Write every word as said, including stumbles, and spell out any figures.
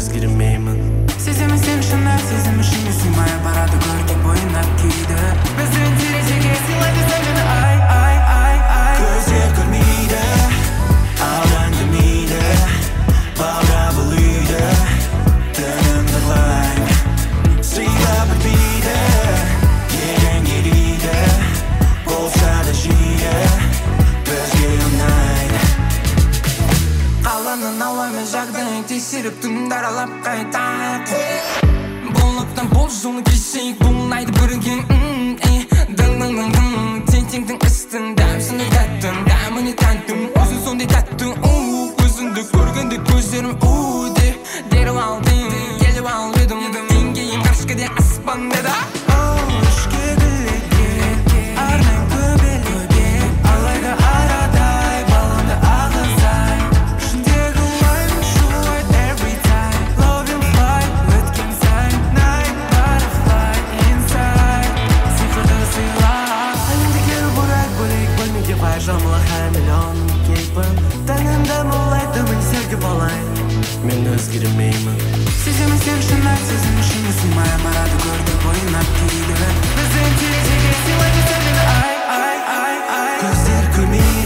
өзгермеймін. Сеземін сен шынар, сезімі шыны сыймай барады көркем бойына кейді. Біздің терезеге сыйлайды сәлені ай, ай, ай, ай. Көздер көрмейді, алаңдамайды, баурап бұл үйді, тынымды лайм. Сыйлап өтпейді, елең елейді, болса да жиі, бізге ұнайды. Қаланың ауамен жағдайын тексеріп түнді аралап қайтайық. Болыптан бол жолын кешейік, болмайды бірге. Дың-дың-дың-дың, тең-теңдің істің дәмсіні тәттім, дәміне тәттім, өзің сондай тәтті. Өзіңді көргенде көздерім де деріп алдым, келіп алып едім. Мен кейін қашқыде аспан деді. Үшке гүлеге арнайым көбелеге, алайда арадай баланды ағызай. Ішіндегі лайм шулайды every time. Love you fly, өткен сайын night butterfly inside. Сиқырды сыйла әлемдегі бұрай бөлек бөлмеге бай жамыла һәр миллион кейпін. Тәнімді молайды мен сергіп алайын. Мен өзгермеймін. Сеземін сен шынар, сезімі шыны сыймай барады көркем бойына кейді. Біздің терезеге сыйлайды сәлені ай, ай, ай, ай. Көздер көрмейді,